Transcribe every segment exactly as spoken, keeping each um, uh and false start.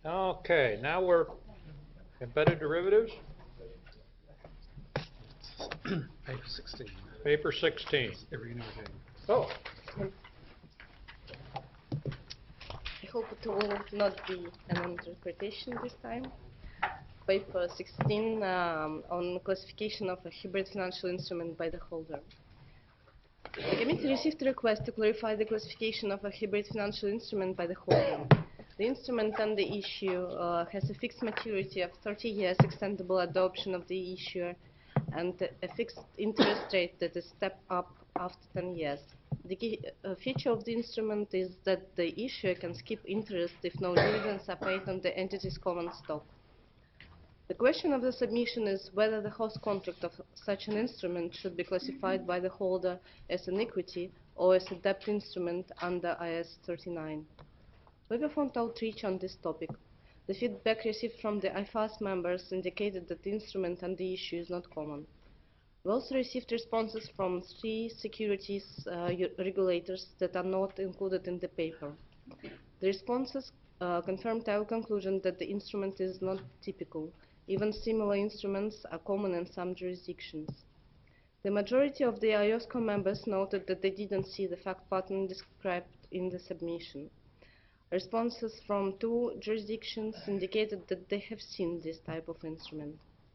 Okay, now we're embedded derivatives. Paper sixteen. Paper sixteen. Every day. Oh, I hope it will not be an interpretation this time. Paper sixteen um, on classification of a hybrid financial instrument by the holder. The committee received a request to clarify the classification of a hybrid financial instrument by the holder. The instrument under issue uh, has a fixed maturity of thirty years, extendable at the option of the issuer, and a fixed interest rate that is stepped up after ten years. The key uh, feature of the instrument is that the issuer can skip interest if no dividends are paid on the entity's common stock. The question of the submission is whether the host contract of such an instrument should be classified by the holder as an equity or as a debt instrument under I A S thirty-nine. We performed outreach on this topic. The feedback received from the I F A S members indicated that the instrument under issue is not common. We also received responses from three securities uh, regulators that are not included in the paper. The responses uh, confirmed our conclusion that the instrument is not typical. Even similar instruments are common in some jurisdictions. The majority of the I O S C O members noted that they didn't see the fact pattern described in the submission. Responses from two jurisdictions indicated that they have seen this type of instrument.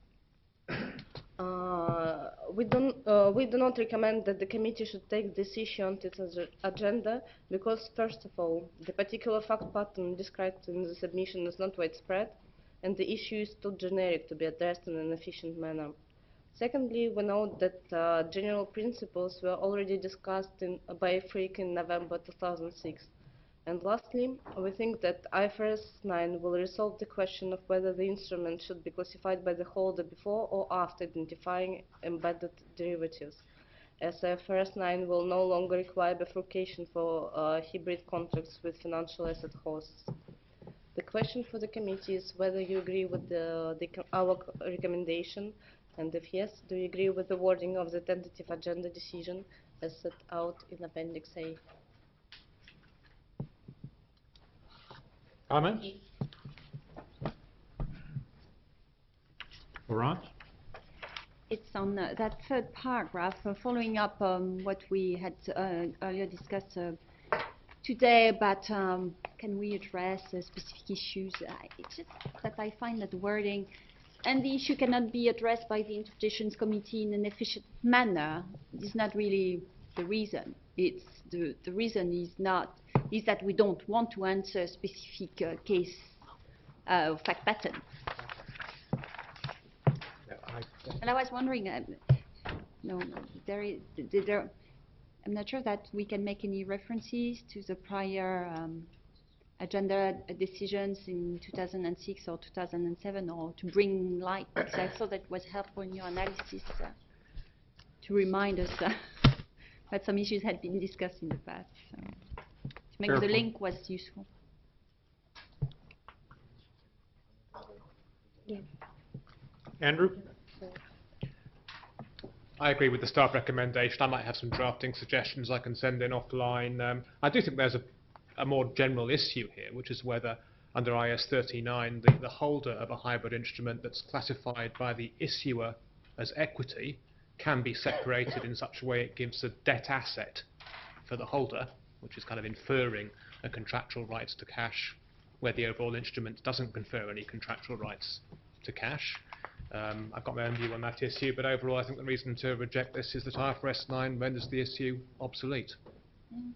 Uh, we, don't, uh, we do not recommend that the committee should take this issue onto its agenda because, first of all, the particular fact pattern described in the submission is not widespread, and the issue is too generic to be addressed in an efficient manner. Secondly, we note that uh, general principles were already discussed in, by F R I C in November two thousand six. And lastly, we think that I F R S nine will resolve the question of whether the instrument should be classified by the holder before or after identifying embedded derivatives, as I F R S nine will no longer require bifurcation for uh, hybrid contracts with financial asset hosts. The question for the committee is whether you agree with the, the, our recommendation, and if yes, do you agree with the wording of the tentative agenda decision as set out in Appendix A? comments? Laurent? It's on uh, that third paragraph, uh, following up on um, what we had uh, earlier discussed uh, today about um, can we address uh, specific issues. Uh, it's just that I find that the wording and the issue cannot be addressed by the Interpretations Committee in an efficient manner is not really the reason. It's the, the reason is not is that we don't want to answer a specific uh, case uh, fact pattern. Yeah, I, And I was wondering, uh, no, there is, there, I'm not sure that we can make any references to the prior um, agenda decisions in two thousand six or two thousand seven, or to bring light, because I thought that was helpful in your analysis uh, to remind us uh, that some issues had been discussed in the past. So to make Careful. the link was useful. Yeah. Andrew? I agree with the staff recommendation. I might have some drafting suggestions I can send in offline. Um, I do think there's a, a more general issue here, which is whether under I S thirty-nine, the, the holder of a hybrid instrument that's classified by the issuer as equity can be separated in such a way it gives a debt asset for the holder, which is kind of inferring a contractual rights to cash, where the overall instrument doesn't confer any contractual rights to cash. Um, I've got my own view on that issue, but overall I think the reason to reject this is that I F R S nine renders the issue obsolete. Mm.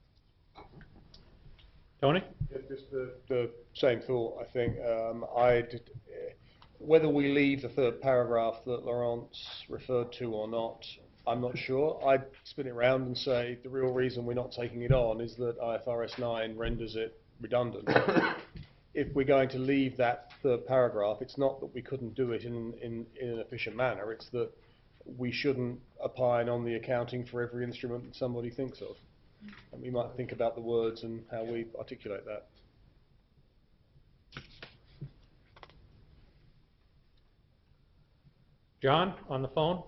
Tony? Yeah, just the, the same thought, I think. Um, I'd, uh, whether we leave the third paragraph that Laurence referred to or not, I'm not sure. I'd spin it around and say the real reason we're not taking it on is that I F R S nine renders it redundant. If we're going to leave that third paragraph, it's not that we couldn't do it in, in, in an efficient manner, it's that we shouldn't opine on the accounting for every instrument that somebody thinks of. And we might think about the words and how we articulate that. John, on the phone?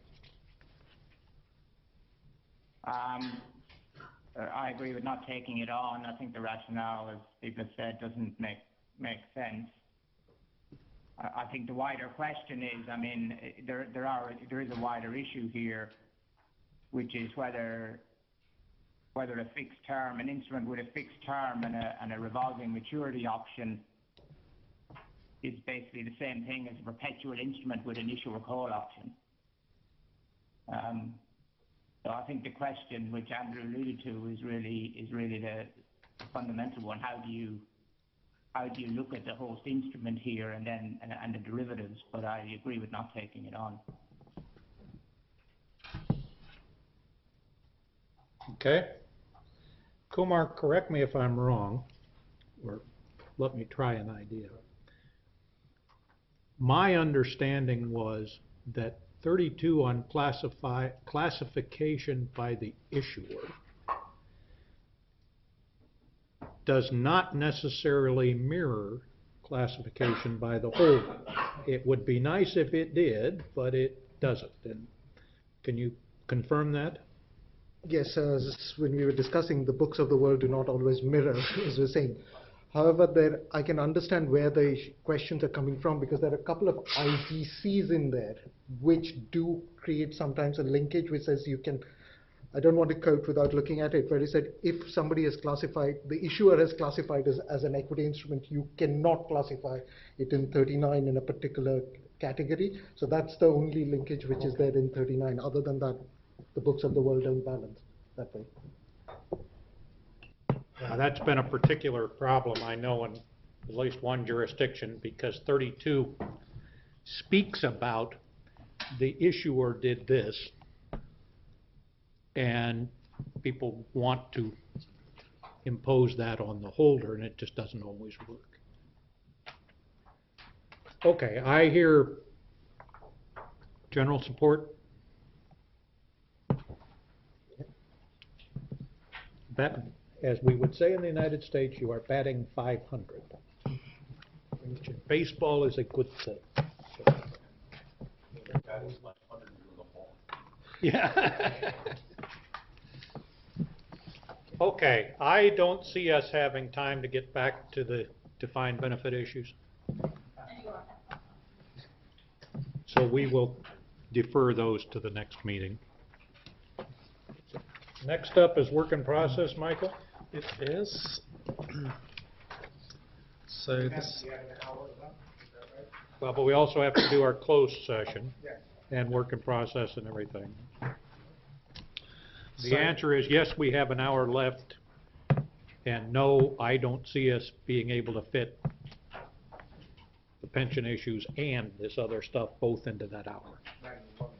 Um, uh, I agree with not taking it on. I think the rationale, as people have said, doesn't make makes sense. I, I think the wider question is, I mean, eh, there there are there is a wider issue here, which is whether whether a fixed term, an instrument with a fixed term and a and a revolving maturity option is basically the same thing as a perpetual instrument with an issue or call option. Um, so I think the question which Andrew alluded to is really is really the fundamental one. How do you how do you look at the host instrument here and then and, and the derivatives? But I agree with not taking it on. Okay. Kumar, correct me if I'm wrong, or let me try an idea. My understanding was that thirty-two on classify, classification by the issuer does not necessarily mirror classification by the holder. It would be nice if it did, but it doesn't. And can you confirm that? Yes, uh, s- when we were discussing, the books of the world do not always mirror, as we were saying. However, there I can understand where the ish- questions are coming from, because there are a couple of I G Cs in there which do create sometimes a linkage which says you can, I don't want to quote without looking at it, where he said if somebody has classified, the issuer has classified as, as an equity instrument, you cannot classify it in thirty-nine in a particular category. So that's the only linkage which is there in thirty-nine. Other than that, the books of the world don't balance that way. Now, that's been a particular problem, I know, in at least one jurisdiction, because thirty-two speaks about the issuer did this, and people want to impose that on the holder, and it just doesn't always work. Okay, I hear general support. Bat, as we would say in the United States, you are batting five hundred. Baseball is a good thing. Yeah. Okay, I don't see us having time to get back to the defined benefit issues. So we will defer those to the next meeting. Next up is work in process, Michael. It is. So this, Well, but we also have to do our closed session and work in process and everything. The So- answer is yes, we have an hour left, and no, I don't see us being able to fit the pension issues and this other stuff both into that hour.